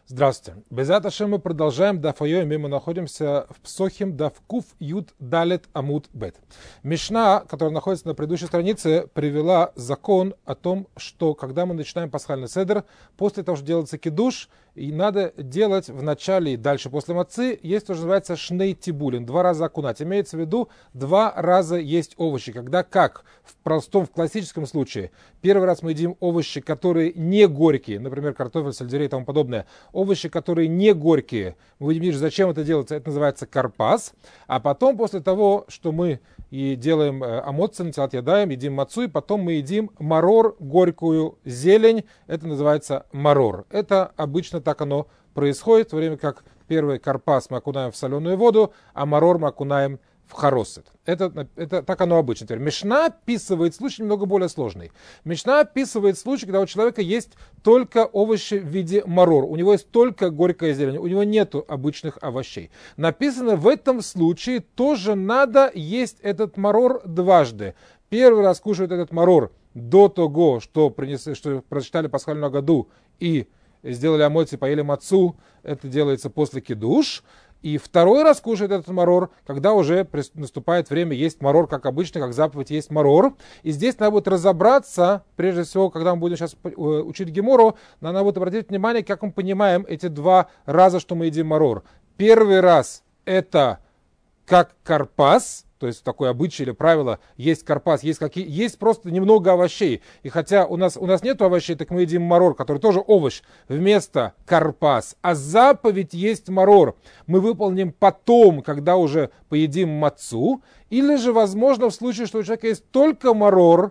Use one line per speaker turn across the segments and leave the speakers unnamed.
Здравствуйте. Безат Ашем мы продолжаем Даф Йоми. Мы находимся в Псохим Даф Куф Юд Далет Амуд Бет. Мишна, которая находится на предыдущей странице, привела закон о том, что когда мы начинаем пасхальный седер, после того, что делается кидуш, и надо делать в начале и дальше после мацы, есть то, что называется шней тибулин, 2 раза окунать. Имеется в виду 2 раза есть овощи. Когда как в классическом случае, первый раз мы едим овощи, которые не горькие, например, картофель, сельдерей и тому подобное, овощи, которые не горькие, мы будем видеть, зачем это делается, это называется карпас. А потом, после того, что мы и делаем амоцин, тилат ядаем, едим мацу, и потом мы едим марор, горькую зелень, это называется марор. Это обычно так оно происходит, в то время как первый карпас мы окунаем в соленую воду, а марор мы окунаем в харосет. Это так оно обычно. Теперь Мишна описывает случай немного более сложный. Мишна описывает случай, когда у человека есть только овощи в виде марор. У него есть только горькая зелень. У него нет обычных овощей. Написано, в этом случае тоже надо есть этот марор дважды. Первый раз кушают этот марор до того, что прочитали пасхальную агаду и сделали амоци, поели мацу. Это делается после кидуш. И второй раз кушает этот марор, когда уже наступает время есть марор, как обычно, как заповедь есть марор. И здесь надо будет разобраться, прежде всего, когда мы будем сейчас учить гемору, надо будет обратить внимание, как мы понимаем эти 2 раза, что мы едим марор. Первый раз это как карпас, то есть такое обычай или правило, есть карпас, есть просто немного овощей. И хотя у нас нет овощей, так мы едим марор, который тоже овощ, вместо карпас. А заповедь есть марор. Мы выполним потом, когда уже поедим мацу. Или же, возможно, в случае, что у человека есть только марор,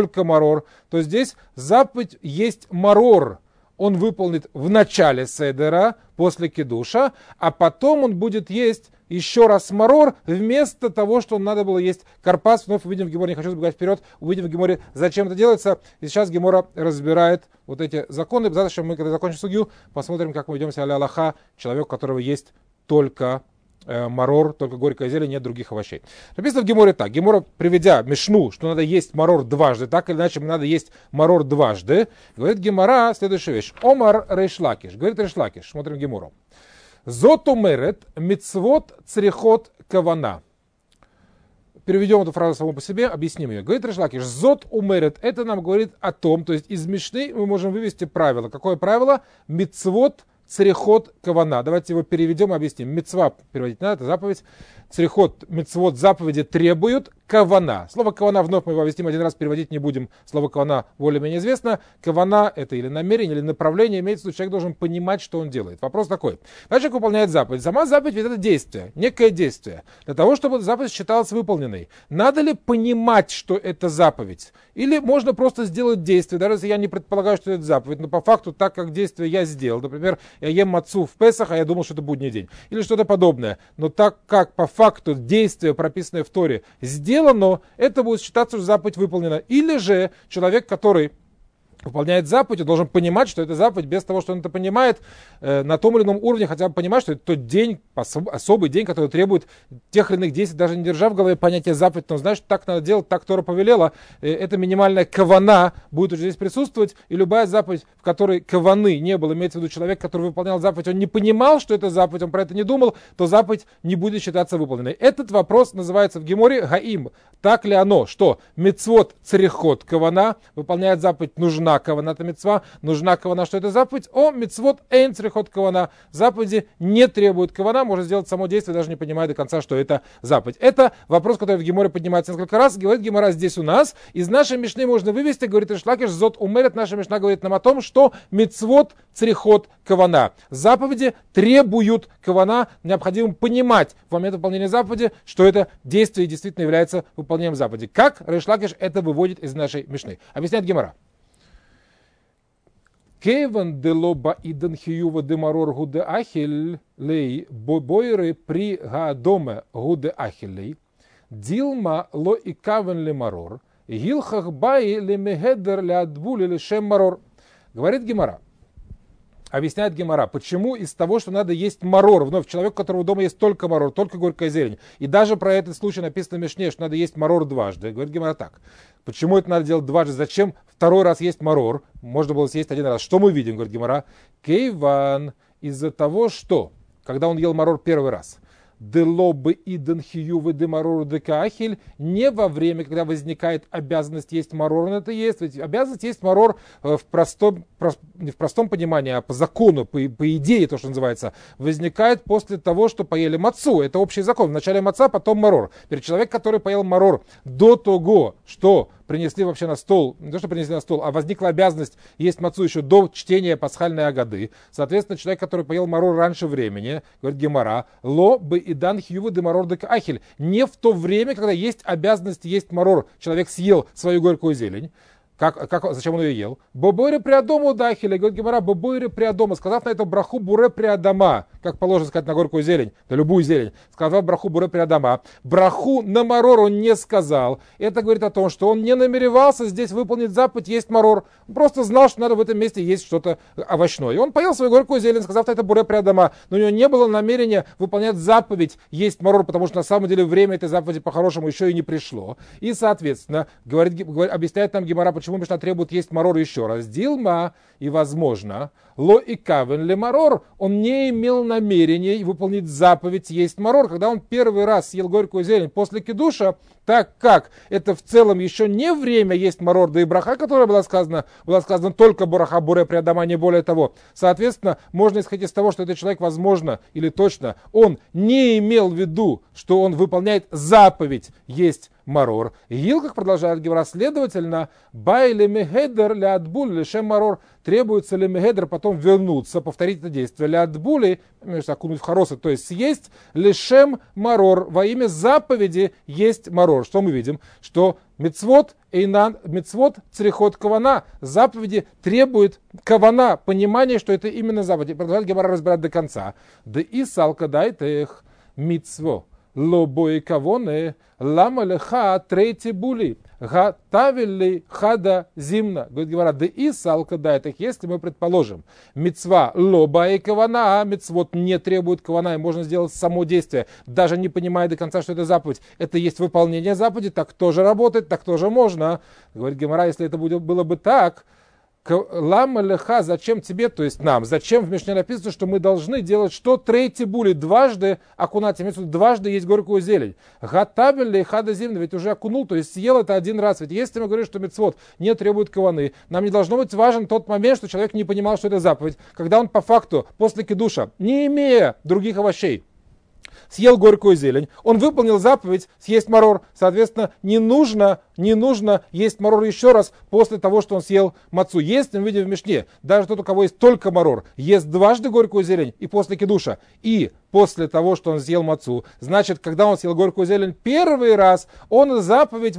то здесь заповедь есть марор. Он выполнит в начале седера, после кидуша, а потом он будет есть еще раз марор, вместо того, что надо было есть карпас. Вновь увидим в геморе, не хочу забегать вперед, увидим в геморе, зачем это делается. И сейчас гемора разбирает вот эти законы. Зачем мы, когда закончим судью, посмотрим, как мы ведемся аля Аллаха, человек, у которого есть только марор, только горькая зелень, нет других овощей. Написано в геморе так. Гемора, приведя мишну, что надо есть марор дважды, так или иначе надо есть марор дважды, говорит гемора следующую вещь. Омар Рейш Лакиш. Говорит Рейш Лакиш. Смотрим гемору. Зот умерет мицвот црехот кавана. Переведем эту фразу саму по себе, объясним ее. Говорит Рейш Лакиш, зот умерет, это нам говорит о том, то есть из мишны мы можем вывести правило. Какое правило? Мицвот црехот кавана. Давайте его переведем и объясним. Мицва переводить надо, это заповедь. Црехот, мицвот, заповеди требуют кавана. Слово кавана вновь мы его объясним один раз, переводить не будем. Слово кавана более-менее известно. Кавана это или намерение, или направление. Имеется в виду, человек должен понимать, что он делает. Вопрос такой. Когда человек выполняет заповедь, сама заповедь ведь это действие, некое действие. Для того, чтобы заповедь считалась выполненной, надо ли понимать, что это заповедь? Или можно просто сделать действие, даже если я не предполагаю, что это заповедь, но по факту, так как действие я сделал, например, я ем мацу в Песах, а я думал, что это будний день, или что-то подобное, но так как по факту действие, прописанное в Торе, сделано, это будет считаться, что заповедь выполнена. Или же человек, который выполняет заповедь, он должен понимать, что это заповедь, без того, что он это понимает, на том или ином уровне хотя бы понимать, что это тот день, особый день, который требует тех или иных действий, даже не держа в голове понятие заповедь, но знаешь, что так надо делать, так Тора повелела, эта минимальная кавана будет уже здесь присутствовать, и любая заповедь, в которой каваны не было, имеется в виду человек, который выполнял заповедь, он не понимал, что это заповедь, он про это не думал, то заповедь не будет считаться выполненной. Этот вопрос называется в геморе гаим. Так ли оно, что мицвот црехот кавана, выполняет заповедь, нужна каваната мицва, нужна кавана, что это заповедь, мицвот эйн црехот кавана, заповеди не требуют кавана, можно сделать само действие, даже не понимая до конца, что это заповедь. Это вопрос, который в геморе поднимается несколько раз, говорит гемора здесь у нас, из нашей мишны можно вывести, говорит Рейш Лакиш, зот умерет, наша мишна говорит нам о том, что мицвот црехот кавана, заповеди требуют кавана, необходимо понимать в момент выполнения заповеди, что это действие действительно является выполнением заповеди. Как Рейш Лакиш это выводит из нашей мишны? Объясняет гемора. Кейван делоба идан хиюва демарор гуде ахиль лей бойры при гадоме гуде ахилей дилма ло и кавен ле марор гилхах баи ле мегедер ле адбули ле шем марор. Говорит гемора. Объясняет гемора, почему из того, что надо есть марор, вновь человек, у которого дома есть только марор, только горькая зелень. И даже про этот случай написано в Мишне, что надо есть марор дважды. Говорит гемора так. Почему это надо делать дважды? Зачем второй раз есть марор? Можно было съесть один раз. Что мы видим, говорит гемора? Кейван из-за того, что, когда он ел марор первый раз, делобы и денхиювы де марору де каахель, не во время, когда возникает обязанность есть марор, он это есть. Ведь обязанность есть марор не в простом понимании, а по закону, по идее, то, что называется, возникает после того, что поели мацу. Это общий закон. Вначале маца, потом марор. Теперь человек, который поел марор до того, что принесли вообще на стол, не то, что принесли на стол, а возникла обязанность есть мацу еще до чтения пасхальной агады. Соответственно, человек, который поел марор раньше времени, говорит Гемара, ло бы и дан хьювы де марор де каахель. Не в то время, когда есть обязанность есть марор. Человек съел свою горькую зелень. Зачем он ее ел? Бобойре приадому дахили, говорит Гемара, бобойре приадома, сказав на это браху буре приадама, как положено сказать на горькую зелень, на любую зелень, сказав браху буре приадама, браху на марор он не сказал. Это говорит о том, что он не намеревался здесь выполнить заповедь есть марор, он просто знал, что надо в этом месте есть что-то овощное. И он поел свою горькую зелень, сказав на это буре приадама, но у него не было намерения выполнять заповедь есть марор, потому что на самом деле время этой заповеди по-хорошему еще и не пришло. И, соответственно, объясняет нам Гемара, почему Мишна требует есть марор еще раз. Дилма, и возможно, ло и кавен ле марор, он не имел намерения выполнить заповедь есть марор, когда он первый раз съел горькую зелень после кидуша, так как это в целом еще не время есть марор, да и браха, которая была сказана только браха буре при адама, не более того. Соответственно, можно исходить из того, что этот человек, возможно, или точно, он не имел в виду, что он выполняет заповедь есть марор. Ил, как продолжает Гемара, следовательно, бай ле мегедер ле адбуль лешем марор, требуется ле мегедер потом вернуться, повторить это действие, ле адбули, окунуть в хоросы, то есть съесть лешем марор, во имя заповеди есть марор. Что мы видим? Что мицвот црихот кавана, заповеди требует кавана, понимание, что это именно заповедь. Продолжает Гемара разбирать до конца. Да и салка дайте их мицво. Лобой кавоне, лама леха третий були, гатавили хада зимна. Говорит Гемара, да и салка дает их, если мы предположим, мицва лоба и кавана, а мицвот не требует кавана, и можно сделать само действие, даже не понимая до конца, что это заповедь. Это есть выполнение заповеди, так тоже работает, так тоже можно. Говорит Гемара, если это было бы так, лама леха, зачем тебе, то есть нам, зачем в Мишне написано, что мы должны делать что? Третий були, дважды окунать, дважды есть горькую зелень. Гатабель хада зимна, ведь уже окунул, то есть съел это один раз. Ведь если мы говорим, что мицвот не требует каваны, нам не должно быть важен тот момент, что человек не понимал, что это заповедь, когда он по факту после кидуша, не имея других овощей, съел горькую зелень, он выполнил заповедь съесть марор, соответственно, не нужно есть марор еще раз после того, что он съел мацу. Если мы видим в Мишне, даже тот, у кого есть только марор, ест дважды горькую зелень и после кидуша, и после того, что он съел мацу, значит, когда он съел горькую зелень первый раз, он заповедь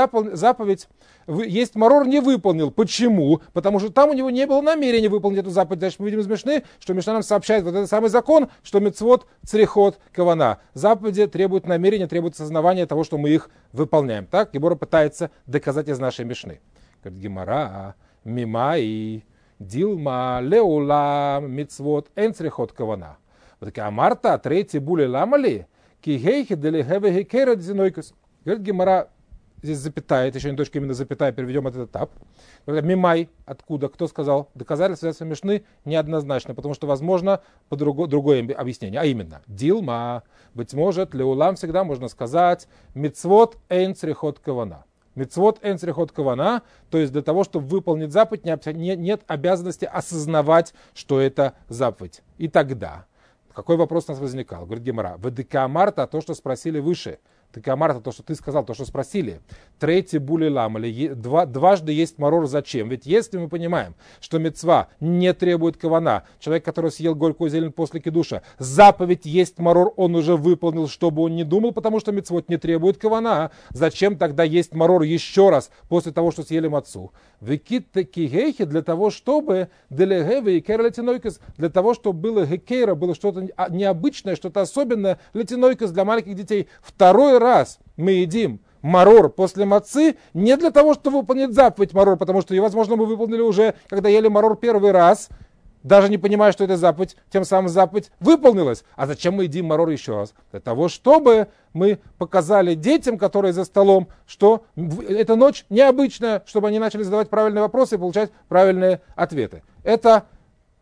есть марор не выполнил. Почему? Потому что там у него не было намерения выполнить эту заповедь. Дальше мы видим из Мишны, что Мишна нам сообщает вот этот самый закон, что мицвот црихот кавана. Заповеди требуют намерения, требуют сознавания того, что мы их выполняем. Так Гемара пытается доказать из нашей Мишны. Говорит Гемара, мима и дилма леула мицвот эн црихот кавана. Вот такая Марта, третий були ламали, кигейхи делихеве хикера дзинойкус. Говорит Гемара, здесь запятая, это еще не точка, именно запятая, переведем этот этап. Мимай, откуда, кто сказал? Доказательства Мишны неоднозначно, потому что возможно другое объяснение, а именно, дилма, быть может, леулам всегда можно сказать, мицвот эйн црихот кавана. Мицвот эйн црихот кавана, то есть для того, чтобы выполнить заповедь, нет обязанности осознавать, что это заповедь. И тогда, какой вопрос у нас возникал? Говорит Гемара, вдк Марта, то, что спросили выше, Марта, то, что ты сказал, то, что спросили. Третий були ламали. Дважды есть марор зачем? Ведь если мы понимаем, что мицва не требует кавана, человек, который съел горькую зелень после кидуша, заповедь есть марор, он уже выполнил, чтобы он не думал, потому что мицвот не требует кавана. Зачем тогда есть марор еще раз после того, что съели мацу? Векитте кигейхи для того, чтобы для того, чтобы было гекейра, было что-то необычное, что-то особенное, летинойкас для маленьких детей. Второй раз мы едим марор после мацы не для того, чтобы выполнить заповедь марор, потому что ее, возможно, мы выполнили уже, когда ели марор первый раз, даже не понимая, что это заповедь, тем самым заповедь выполнилась. А зачем мы едим марор еще раз? Для того, чтобы мы показали детям, которые за столом, что эта ночь необычная, чтобы они начали задавать правильные вопросы и получать правильные ответы. Это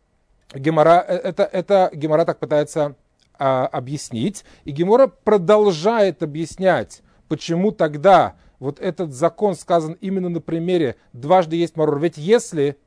Гемара, это Гемара так пытается объяснить, и Гемара продолжает объяснять, почему тогда вот этот закон сказан именно на примере дважды есть марор. Ведь если,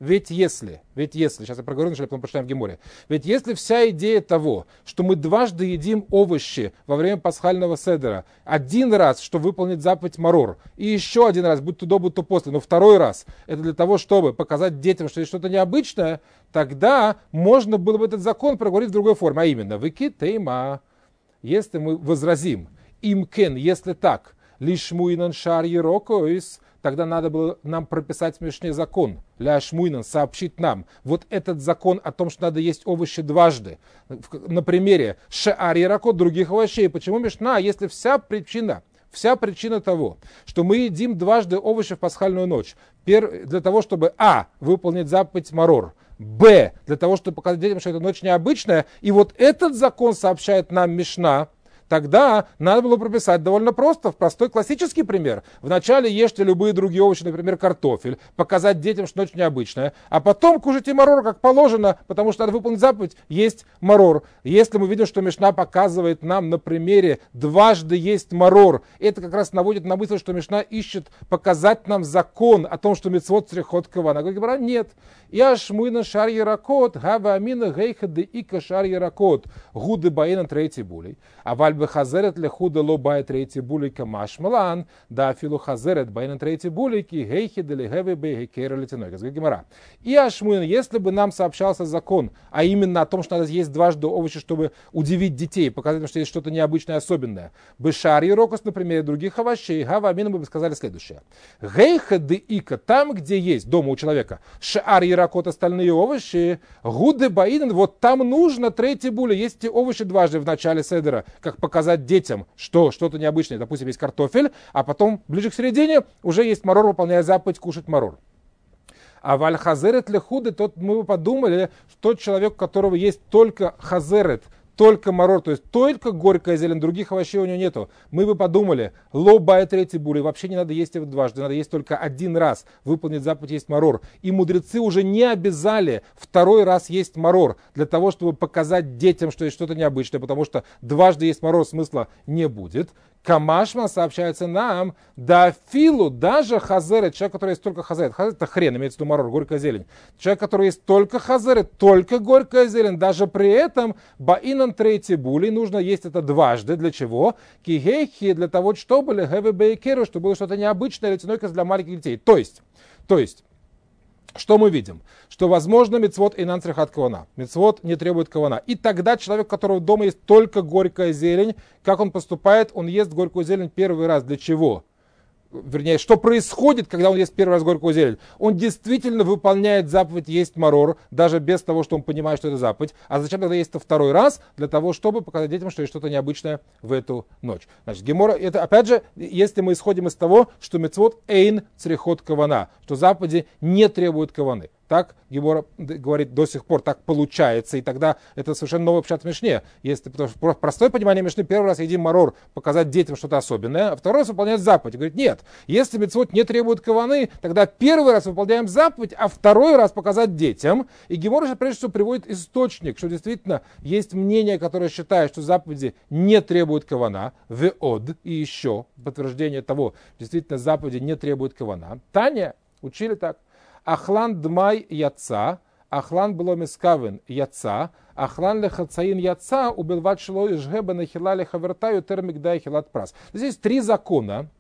сейчас я проговорю, начали, потом прочитаем в Геморе. Ведь если вся идея того, что мы дважды едим овощи во время пасхального седера, один раз, чтобы выполнить заповедь марор, и еще один раз, будь то до, будь то после, но второй раз, это для того, чтобы показать детям, что есть что-то необычное, тогда можно было бы этот закон проговорить в другой форме, а именно, выкитейма, если мы возразим, имкен, если так, лишмуинан шар ерокоис, тогда надо было нам прописать в Мишне закон. Ляшмуинан сообщить нам вот этот закон о том, что надо есть овощи дважды. На примере шаар ерокот, других овощей. Почему Мишна, если вся причина того, что мы едим дважды овощи в пасхальную ночь, для того, чтобы выполнить заповедь марор, б, для того, чтобы показать детям, что эта ночь необычная, и вот этот закон сообщает нам Мишна, тогда надо было прописать довольно просто, в простой классический пример. Вначале ешьте любые другие овощи, например, картофель, показать детям, что ночь необычная, а потом кушайте марор, как положено, потому что надо выполнить заповедь, есть марор. Если мы видим, что Мишна показывает нам на примере дважды есть марор, это как раз наводит на мысль, что Мишна ищет показать нам закон о том, что мицвот црихот кавана. Говорит, нет. Я шмуина шар яракот, гава амина гейха де ика шар яракот, гуды баина третий булей. А вальбе хазерет лехуда лобай третий булейка машмалан, да филу хазерет баина третий булейки, гейхи де легеве бейхекера летиной. И ашмуин, если бы нам сообщался закон, а именно о том, что надо есть дважды овощи, чтобы удивить детей, показать им, что есть что-то необычное, особенное. Бешар ярокос, например, других овощей, гава амина, мы бы сказали следующее. Гейха де ика, там, где есть дома у человека, шаар яракот, остальные овощи, гуды баинен, вот там нужно третий буля, есть эти овощи дважды в начале седера, как показать детям, что что-то необычное, допустим, есть картофель, а потом ближе к середине уже есть марор, выполняя заповедь кушать марор. А валь хазерет лехуды, тот мы бы подумали, что тот человек, у которого есть только хазерет, только марор, то есть только горькая зелень, других овощей у него нету. Мы бы подумали, лобая третий були, вообще не надо есть его дважды, надо есть только один раз, выполнить заповедь есть марор. И мудрецы уже не обязали второй раз есть марор, для того, чтобы показать детям, что есть что-то необычное, потому что дважды есть марор смысла не будет. Камашма сообщается нам, да филу, даже хазерет, человек, который есть только хазерет это хрен, имеется в виду марор, горькая зелень. Человек, который есть только хазерет, только горькая зелень, даже при этом баинан третий були, нужно есть это дважды. Для чего? Кигейхи, для того, чтобы легеве бейкеру, чтобы было что-то необычное, летяной для маленьких детей. То есть, что мы видим? Что возможно мицвот инан црихат кавана. Мицвот не требует кавана. И тогда человек, у которого дома есть только горькая зелень, как он поступает? Он ест горькую зелень первый раз. Для чего? Вернее, что происходит, когда он ест первый раз горькую зелень? Он действительно выполняет заповедь есть марор, даже без того, что он понимает, что это заповедь. А зачем тогда есть это второй раз? Для того, чтобы показать детям, что есть что-то необычное в эту ночь. Значит, гемора, это опять же, если мы исходим из того, что мицвот эйн црихот кавана, что заповеди не требуют каваны. Так Гемора говорит до сих пор, так получается, и тогда это совершенно новый пшат в Мишне. Потому что простое понимание Мишны, первый раз едим марор, показать детям что-то особенное, а второй раз выполнять заповедь. Говорит, нет, если мицвот не требует каваны, тогда первый раз выполняем заповедь, а второй раз показать детям. И Гемора же прежде всего приводит источник, что действительно есть мнение, которое считает, что заповеди не требуют кавана, веод, и еще подтверждение того, действительно заповеди не требуют кавана. Таня учили так. Ахлан дмай яца, ахлан было мискавен яца, ахлан лехацаин яца, убилват шило ижгеба нахила лехавертаю термигдай хилат прас. Здесь есть три закона.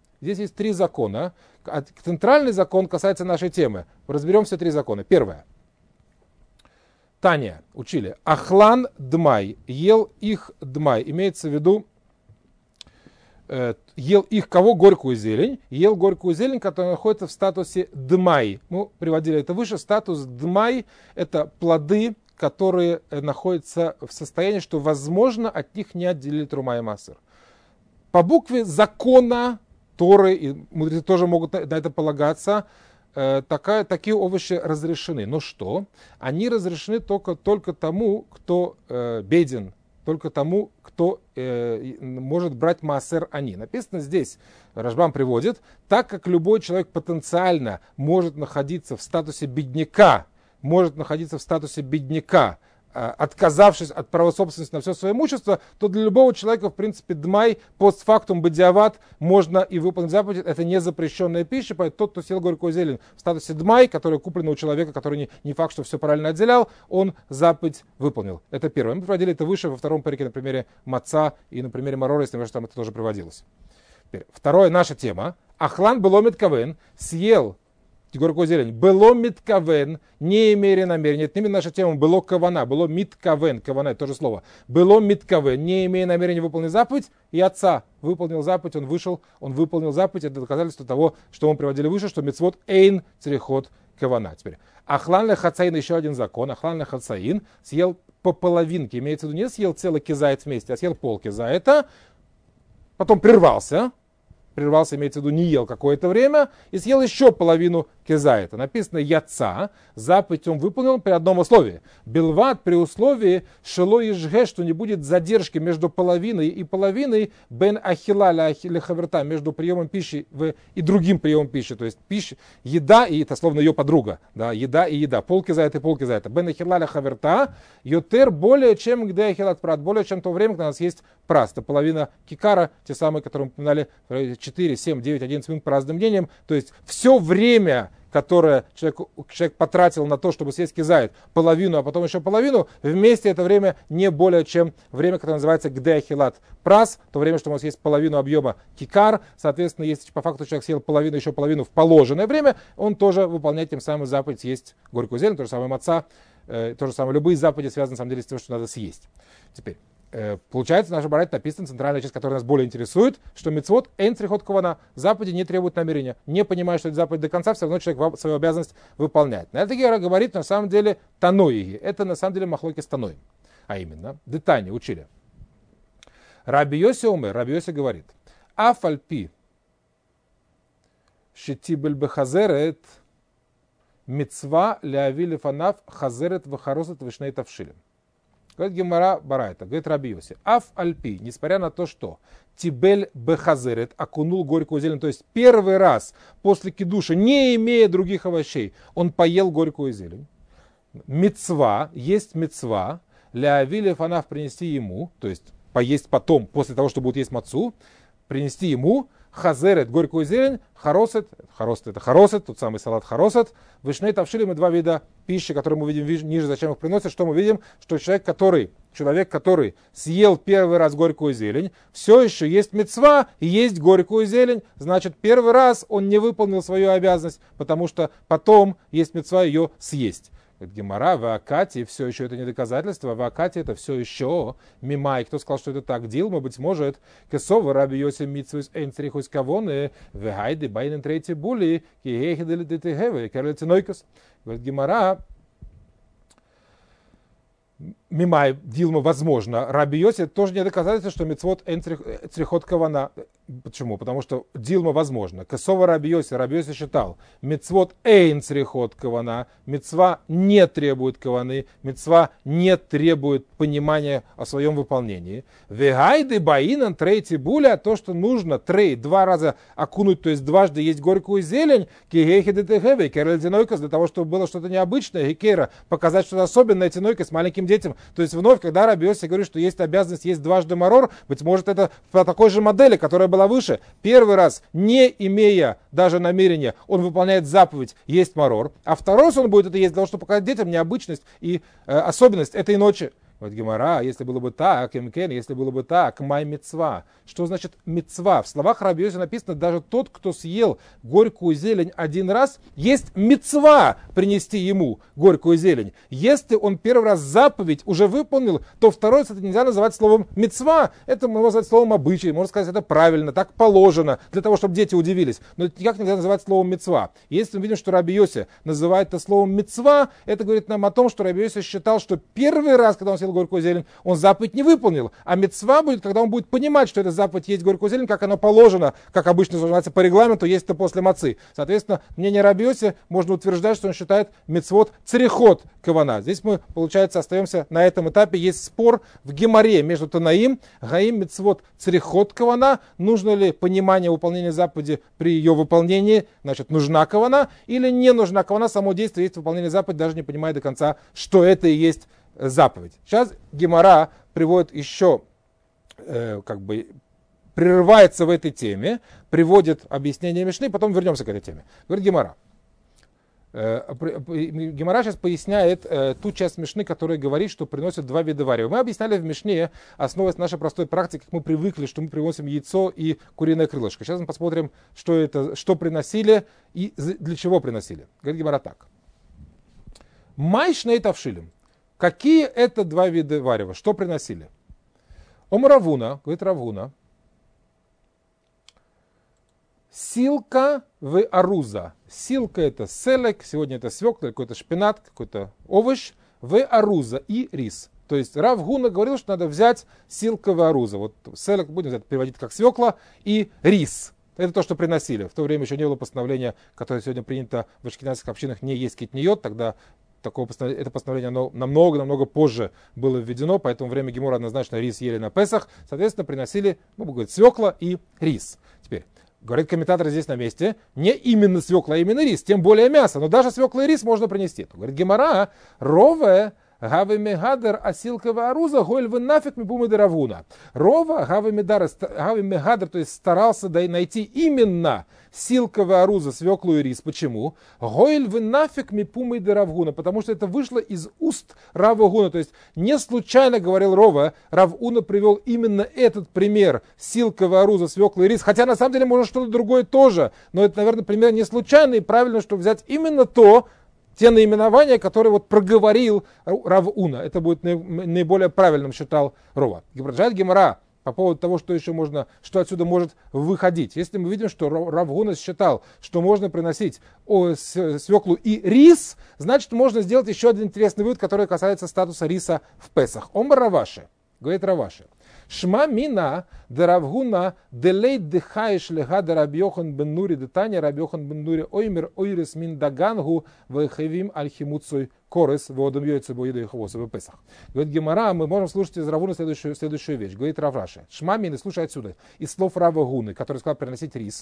Центральный закон касается нашей темы. Разберем все три закона. Первое. Таня учили. Ахлан дмай, ел их дмай. Имеется в виду, ел их кого? Горькую зелень. Ел горькую зелень, которая находится в статусе дмай. Мы приводили это выше. Статус дмай – это плоды, которые находятся в состоянии, что возможно от них не отделили трума и массер. По букве закона Торы, и мудрецы тоже могут на это полагаться, такие овощи разрешены. Но что? Они разрешены только тому, кто беден, только тому, кто может брать маасер они. Написано здесь, Рашбам приводит, так как любой человек потенциально может находиться в статусе бедняка, отказавшись от права собственности на все свое имущество, то для любого человека, в принципе, дмай, постфактум, бадиават, можно и выполнить заповедь. Это не запрещенная пища, поэтому тот, кто съел горькую зелень в статусе дмай, который куплен у человека, который не факт, что все правильно отделял, он заповедь выполнил. Это первое. Мы приводили это выше во втором парике на примере маца и на примере марора, если там это тоже приводилось. Теперь, второе, наша тема. Ахлан было миткавен, съел горькую зелень, было миткавен, не имея намерения. Это именно наша тема, было кавана, было миткавен, кавана, это то же слово. Было миткавен, не имея намерения выполнить заповедь, и отца выполнил заповедь, он вышел, он выполнил заповедь, это доказательство того, что мы приводили выше, что мицвот эйн црихот кавана. Теперь, ахлан лехацаин, еще один закон, ахлан лехацаин, съел по половинке, имеется в виду, не съел целый кизайт вместе, а съел пол кизайта, потом прервался, имеется в виду, не ел какое-то время, и съел еще половину кезаэта. Написано яца, заповедь он выполнил при одном условии. Белват при условии шело ижге, что не будет задержки между половиной и половиной, бен ахила ля хаверта, между приемом пищи и другим приемом пищи. То есть пища, еда, и это словно ее подруга, да, еда и еда, пол кезаэта и пол кезаэта. Бен ахила ля хаверта, йотер более чем где ахилат прат, более чем то время, когда у нас есть прас. Это половина кикара, те самые, которые мы упоминали, 4, 7, 9, 11 минут по разным мнениям. То есть все время, которое человек потратил на то, чтобы съесть кизайт, половину, а потом еще половину, вместе это время не более чем время, которое называется гдеахилат прас, то время, что у нас есть половину объема кикар. Соответственно, если по факту человек съел половину, еще половину в положенное время, он тоже выполняет тем самым заповедь съесть горькую зелень, то же самое маца, то же самое, любые заповеди связаны на самом деле с тем, что надо съесть. Теперь. Получается, наша барайта написана, центральная часть, которая нас более интересует, что мицвот эйн црихот кавана, заповеди не требуют намерения. Не понимая, что это заповедь до конца, все равно человек свою обязанность выполняет. На это Гера говорит, на самом деле, таноиги. Это на самом деле махлоки с таноем. А именно, детани учили. Раби Йоси умер, Раби Йоси говорит, афальпи шитибель бехазерет мицва ляви лефанав хазерет вахаросет вишней тавшилем. Говорит Гемара Барайта, говорит Раби Йоси, аф альпи, несмотря на то, что тибель бехазерет, окунул горькую зелень, то есть первый раз после кидуша, не имея других овощей, он поел горькую зелень. Мицва, есть мицва, ля авиле фанаф принести ему, то есть поесть потом, после того, что будет есть мацу, принести ему хазерет, горькую зелень, харосет это харосет, тот самый салат харосет, вишней тавшилем и два вида пищи, которые мы видим ниже, зачем их приносят, что мы видим, что человек, который съел первый раз горькую зелень, все еще есть мицва и есть горькую зелень, значит первый раз он не выполнил свою обязанность, потому что потом есть мицва ее съесть. Гемара, в Акате, все еще это не доказательство, в Акате это все еще мимай. Кто сказал, что это так? Дилма, быть может, кесова раби Йоси митсвис эйн црихус кавоны, вегайды байнен третий були, киехидели детегеве, карлицинойкас. Говорит Гемара, мимай, Дилма, возможно. Раби Йоси это тоже не доказательство, что митцвот эйн црихот кавана. Почему? Потому что Дилма возможно. Кесова Раби Йоси считал, мицвот эйн црихот кавана, мицва не требует каваны, мицва не требует понимания о своем выполнении. Вегайды баинан трейти буля, то, что нужно трей, два раза окунуть, то есть дважды есть горькую зелень, кигейхи детехеве, керальдинойкас, для того, чтобы было что-то необычное, хикера, показать что-то особенное, тинойка с маленьким детям. То есть вновь, когда Раби Йоси говорит, что есть обязанность есть дважды марор, быть может это по такой же модели, которая была выше. Первый раз, не имея даже намерения, он выполняет заповедь есть марор, а второй раз он будет это есть для того, чтобы показать детям необычность и особенность этой ночи. Вот Гемара, если было бы так, если было бы так, май мицва. Что значит мицва? В словах Раби Йоси написано, даже тот, кто съел горькую зелень один раз, есть мицва принести ему горькую зелень. Если он первый раз заповедь уже выполнил, то второй раз это нельзя называть словом мицва. Это можно назвать словом обычай, можно сказать, это правильно, так положено, для того, чтобы дети удивились. Но это никак нельзя называть словом мицва. Если мы видим, что Раби Йоси называет это словом мицва, это говорит нам о том, что Раби Йоси считал, что первый раз, когда он съел горькую зелень, он заповедь не выполнил. А мицва будет, когда он будет понимать, что эта заповедь есть горькую зелень, как оно положено, как обычно называется по регламенту, есть это после мацы. Соответственно, мнение Раби Йоси можно утверждать, что он считает мицвот црихот кавана. Здесь мы, получается, остаемся на этом этапе. Есть спор в Гемаре между Танаим, гаим мицвот црихот кавана, нужно ли понимание выполнения заповеди при ее выполнении, значит, нужна кавана, или не нужна кавана, само действие есть выполнение заповеди, даже не понимая до конца, что это и есть заповедь. Сейчас Гемара приводит еще, прерывается в этой теме, приводит объяснение Мишны, потом вернемся к этой теме. Говорит Гемара. Гемара сейчас поясняет ту часть Мишны, которая говорит, что приносят два вида варева. Мы объясняли в Мишне, основываясь на нашей простой практике, как мы привыкли, что мы приносим яйцо и куриное крылышко. Сейчас мы посмотрим, что приносили и для чего приносили. Говорит Гемара так. Май шней тавшилим. Какие это два вида варева? Что приносили? Равуна, говорит Равуна. Силка в аруза. Силка это селек, сегодня это свекла, какой-то шпинат, какой-то овощ. В аруза и рис. То есть Рав Гуна говорил, что надо взять силка в аруза. Вот селек будем взять, переводить как свекла и рис. Это то, что приносили. В то время еще не было постановления, которое сегодня принято в ашкеназских общинах, не есть китниот. Тогда это постановление оно намного позже было введено, поэтому время Гемора однозначно рис ели на Песах. Соответственно, приносили, свекла и рис. Теперь. Говорит комментатор здесь на месте, не именно свекла, а именно рис, тем более мясо. Но даже свекла и рис можно принести. Говорит Гемара, рове гавы мегадер асилкова аруза гойль вы нафиг мипумы деравуна. Рова гавы мегадер, то есть старался найти именно силкова аруза, свеклу и рис. Почему? Гойль вы нафиг мипумы деравуна, потому что это вышло из уст Рава Гуна. То есть не случайно, говорил Рова, Рав Уна привел именно этот пример силкова аруза, свекла и рис. Хотя на самом деле можно что-то другое тоже. Но это, наверное, пример не случайный. И правильно, что взять именно те наименования, которые проговорил Рав Уна. Это будет наиболее правильным, считал Рова. Продолжает Гемара по поводу того, что отсюда может выходить. Если мы видим, что Рав Гуна считал, что можно приносить свеклу и рис, значит, можно сделать еще один интересный вывод, который касается статуса риса в Песах. Омар Раваши, говорит Раваши. Шма мина де Рав Гуна делейт дыхаешь лега де Рабби Йохан бен Нури детаня Рабби Йохан бен Нури оймер ойрес мин дагангу вехевим альхимуцой корес водом йойцу боиду иховоса в Песах. Говорит Гемара, мы можем слушать из Рав Гуна следующую вещь. Говорит Рав Раши. Шма мина, слушай отсюда, из слов Рава Гуны, который сказал приносить рис.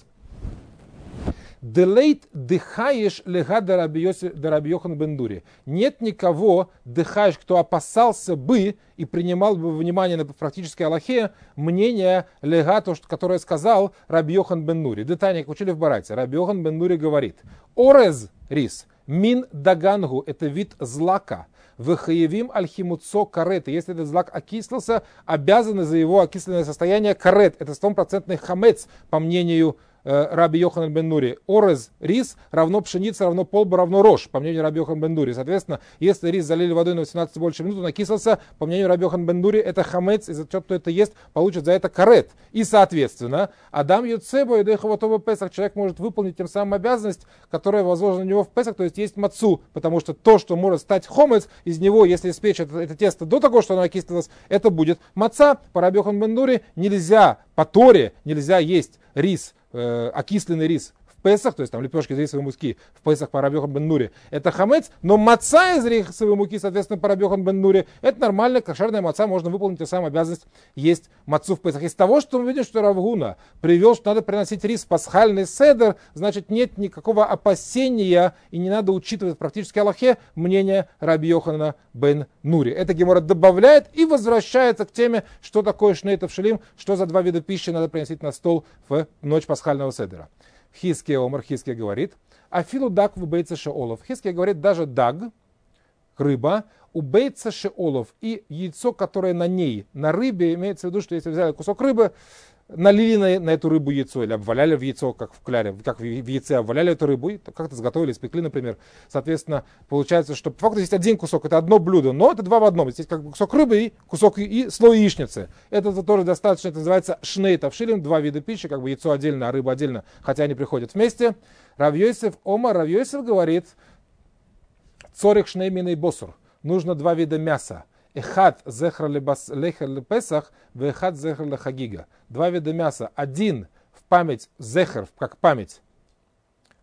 Делейт дыхаешь лега де Рабби Йохан бен Нури. Нет никого дыхаешь, кто опасался бы и принимал бы внимание на практической алахе мнение лега, которое сказал Рабби Йохан бен Нури. Детание, как учили в Барате. Рабби Йохан бен Нури говорит: орез рис мин дагангу, это вид злака. Вехаевим альхимуцо карет. Если этот злак окислился, обязаны за его окисленное состояние карет. Это 100% хамец, по мнению Рабби Йоханан бен Нури. Орез, рис, равно пшеница, равно полба, равно рожь, по мнению Рабби Йоханан бен Нури. Соответственно, если рис залили водой на 18 больше минут, он окислился, по мнению Рабби Йоханан бен Нури, это хамец, и за то, кто это ест, получит за это карет. И, соответственно, Адам Юцебо и Дехаватова Песах, человек может выполнить тем самым обязанность, которая возложена на него в Песах, то есть есть мацу, потому что то, что может стать хомец, из него, если испечь это тесто до того, что оно окислилось, это будет маца. По Рабби Йоханан бен Нури нельзя, по Торе нельзя есть рис, окисленный рис в Песах, то есть там лепешки из рисовой муки в Песах по Рабби Йоханан бен Нури, это хамец, но маца из рисовой муки, соответственно, по Рабби Йоханан бен Нури, это нормально, кошерная маца, можно выполнить тем самым обязанность есть мацу в Песах. Из того, что мы видим, что Рав Гуна привел, что надо приносить рис в пасхальный седер, значит, нет никакого опасения и не надо учитывать практически алахе мнение Рабби Йоханана бен Нури. Это Гемора добавляет и возвращается к теме, что такое шней тавшилим, что за два вида пищи надо приносить на стол в ночь пасхального седера. Хиския Омар, Хиския говорит, афилу даг в бейца шеолов. Хиския говорит, даже даг, рыба, у бейца шеолов и яйцо, которое на ней, на рыбе, имеется в виду, что если взяли кусок рыбы, налили на эту рыбу яйцо или обваляли в яйцо, как в кляре, как в яйце обваляли эту рыбу, и как-то сготовили, испекли, например. Соответственно, получается, что по факту есть один кусок, это одно блюдо, но это два в одном. Здесь как бы кусок рыбы и кусок и слой яичницы. Это тоже достаточно, это называется шней тавшилим, два вида пищи, как бы яйцо отдельно, а рыба отдельно, хотя они приходят вместе. Рав Йосеф Омар, Рав Йосеф говорит, цорих шней миней босур, нужно два вида мяса. Эхад зехр лехер Песах, вехад зехр лехагига. Два вида мяса. Один в память зехр, как память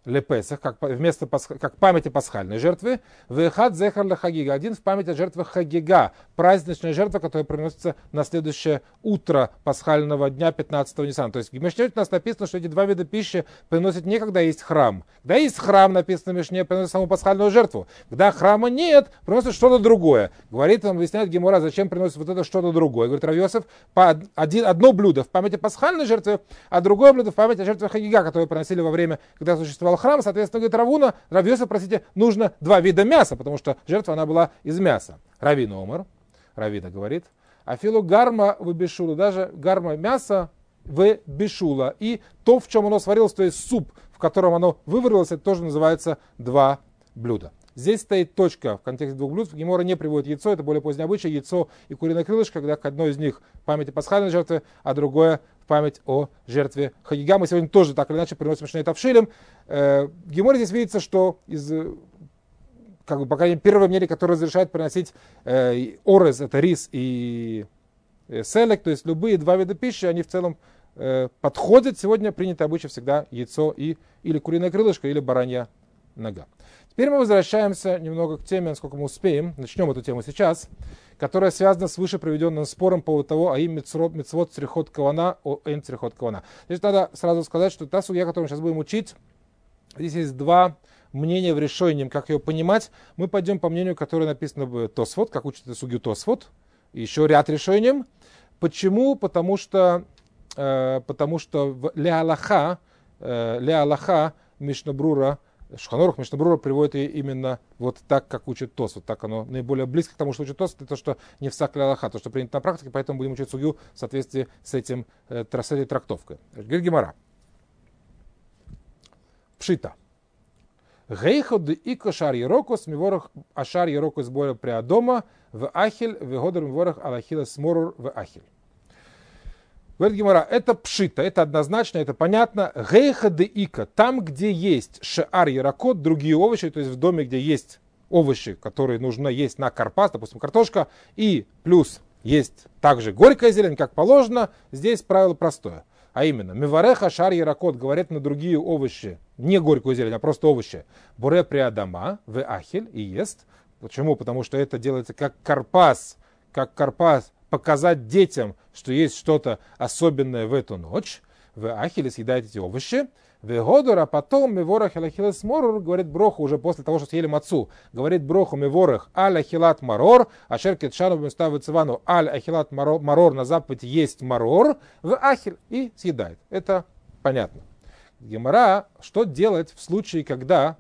лепесах, как памяти пасхальной жертвы, вехад зехар лехагига, один в память о жертвах хагига, праздничная жертва, которая приносится на следующее утро пасхального дня 15-го Ниссана. То есть в Мишне у нас написано, что эти два вида пищи приносят не когда есть храм. Когда есть храм, написано в Мишне, приносят саму пасхальную жертву. Когда храма нет, приносят что-то другое. Говорит, он объясняет Гемора, зачем приносят вот это что-то другое. Говорит Рав Йосеф, одно блюдо в памяти пасхальной жертвы, а другое блюдо в память о жертве хагига, которое приносили во время, когда существовал храм. Соответственно, говорит Рав Йосеф, нужно два вида мяса, потому что жертва она была из мяса. Равина Омар, Равина говорит, афилу гарма в бешула, даже гарма мяса в бешула. И то, в чем оно сварилось, то есть суп, в котором оно выварилось, это тоже называется два блюда. Здесь стоит точка в контексте двух блюд. Гемора не приводит яйцо, это более поздний обычай, яйцо и куриное крылышко, когда к одной из них в памяти пасхальной жертвы, а другое в память о жертве хагига. Мы сегодня тоже так или иначе приносим шней тавшилем. Гемора здесь видится, что из, по крайней мере, первое мнение, которое разрешает приносить орез, это рис и селек, то есть любые два вида пищи, они в целом подходят. Сегодня принято обычай всегда яйцо и или куриное крылышко, или баранья нога. Теперь мы возвращаемся немного к теме, насколько мы успеем. Начнем эту тему сейчас, которая связана с выше приведенным спором по поводу того, им мицвот црихот кавана, о эн црихот кавана. Здесь надо сразу сказать, что та судья, которую мы сейчас будем учить, здесь есть два мнения в решении, как ее понимать. Мы пойдем по мнению, которое написано в Тосфот, как учит эту судью Тосфот, и еще ряд решений. Почему? Потому что в Леалаха Мишнабрура, Шханорух Мишнабрура приводит именно вот так, как учит Тос. Вот так оно наиболее близко к тому, что учит Тос, это то, что не в сак Леалаха, то, что принято на практике, поэтому будем учить судью в соответствии с этой трактовкой. Говорит Гемара. Пшита. Гейход и кошар ерокос миворах ашар ерокос боя приадома в ахиль вегодер миворах алахила сморур в ахиль. Говорит Гемара, это пшита, это однозначно, это понятно. Гейха де ика, там, где есть шеар яракот, другие овощи, то есть в доме, где есть овощи, которые нужно есть на карпас, допустим, картошка, и плюс есть также горькая зелень, как положено, здесь правило простое. А именно, мивареха шар яракот говорит на другие овощи, не горькую зелень, а просто овощи. Буре приадама, в ахиль, и ест. Почему? Потому что это делается как карпас, показать детям, что есть что-то особенное в эту ночь. В ахиле съедает эти овощи. В годор, а потом миворах алахилас морор, говорит броху уже после того, что съели мацу. Говорит броху миворах алахилат марор, а шеркет шану бмставит цивану аль ахилат марор, на заповедь есть марор, в ахиль и съедает. Это понятно. Гемара, что делать в случае, когда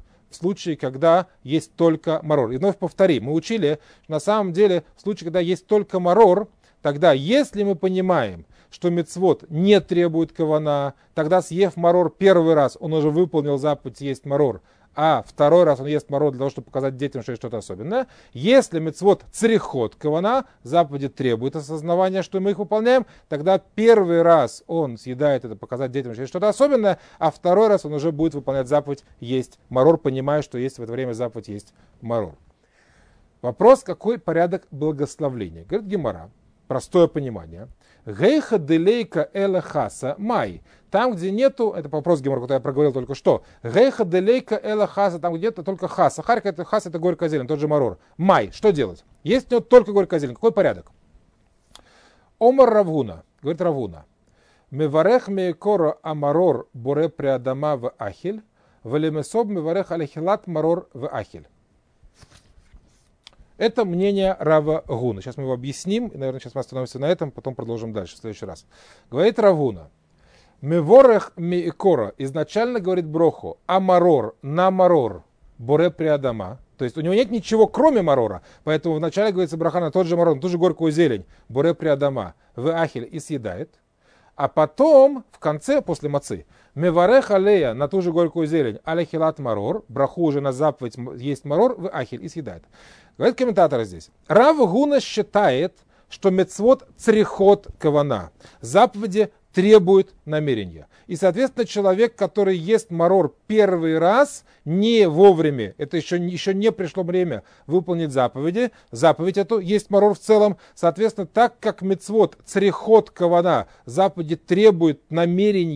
есть только марор. И вновь повторим, мы учили, что на самом деле в случае, когда есть только марор, тогда, если мы понимаем, что мицвот не требует кавана, тогда съев марор первый раз, он уже выполнил заповедь есть марор, а второй раз он ест марор для того, чтобы показать детям, что есть что-то особенное. Если мицвот црихот кавана, заповеди требует осознавания, что мы их выполняем, тогда первый раз он съедает это, показать детям, что есть что-то особенное, а второй раз он уже будет выполнять заповедь есть марор, понимая, что есть в это время заповедь есть марор. Вопрос, какой порядок благословления? Говорит Гемара, простое понимание. Гейха делейка элахаса май. Там, где нету, это вопрос Гемора, который я проговорил только что. Гейха делейка элахаса, там, где нету только хаса. Харька это хас, это горькая зелень, тот же марор. Май, что делать? Есть у него только горькая зелень, какой порядок? Омар Равгуна, говорит Равгуна. Меварех мейкоро амарор боре приадама в ахиль, велемесоб меварех алихилат марор в ахиль. Это мнение Рава Гуна. Сейчас мы его объясним, и, наверное, сейчас мы остановимся на этом, потом продолжим дальше, в следующий раз. Говорит Рав Гуна. Меворех миикора изначально говорит броху, а марор на марор боре приадама. То есть у него нет ничего, кроме марора. Поэтому вначале говорится браха на тот же марор, на ту же горькую зелень, боре приадама, в ахиль и съедает. А потом, в конце, после мацы, меварех алея на ту же горькую зелень, алехилат марор, браху уже на заповедь есть марор, в ахиль и съедает. Говорит комментатор здесь. Рав Гуна считает, что мицвот црихот кавана. Заповеди требуют намерения. И, соответственно, человек, который ест марор первый раз, не вовремя, это еще не пришло время выполнить заповеди, заповедь эту, есть марор в целом, соответственно, так как мицвот црихот кавана, заповеди требуют намерения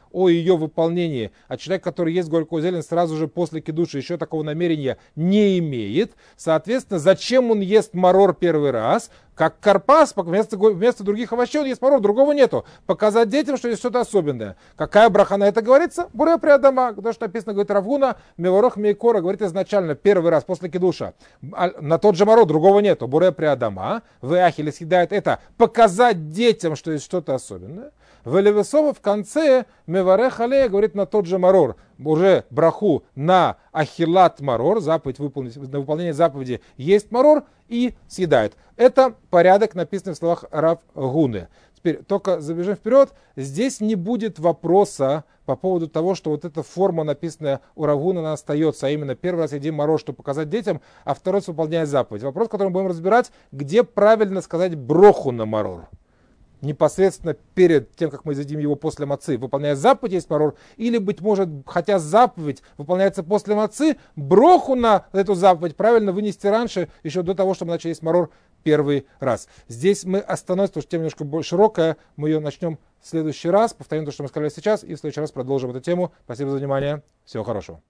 о ее выполнении, а человек, который ест горькую зелень сразу же после кидуша, еще такого намерения не имеет, соответственно, зачем он ест марор первый раз? Как карпас, вместо других овощей он ест марор, другого нету. Показать детям, что есть что-то особенное. Какая браха на это говорится? Буре при Адама. То, что написано, говорит Рав Гуна, Меворох Мейкора, говорит изначально, первый раз после кидуша. На тот же марор, другого нету. Буре при Адама. Веахили съедает это. Показать детям, что есть что-то особенное. Велевесова в конце Меварех Алея говорит на тот же марор. Уже браху на ахилат марор, заповедь на выполнение заповеди есть марор и съедает. Это порядок, написанный в словах Рав Гуны. Теперь только забежим вперед. Здесь не будет вопроса по поводу того, что вот эта форма, написанная у Рав Гуны, она остается, а именно первый раз едим марор, чтобы показать детям, а второй раз выполняет заповедь. Вопрос, который мы будем разбирать, где правильно сказать броху на марор. Непосредственно перед тем, как мы едим его после мацы, выполняя заповедь есть марор, или, быть может, хотя заповедь выполняется после мацы, броху на эту заповедь правильно вынести раньше, еще до того, чтобы мы начали есть марор первый раз. Здесь мы остановимся, потому что тема немножко более широкая, мы ее начнем в следующий раз, повторим то, что мы сказали сейчас, и в следующий раз продолжим эту тему. Спасибо за внимание, всего хорошего.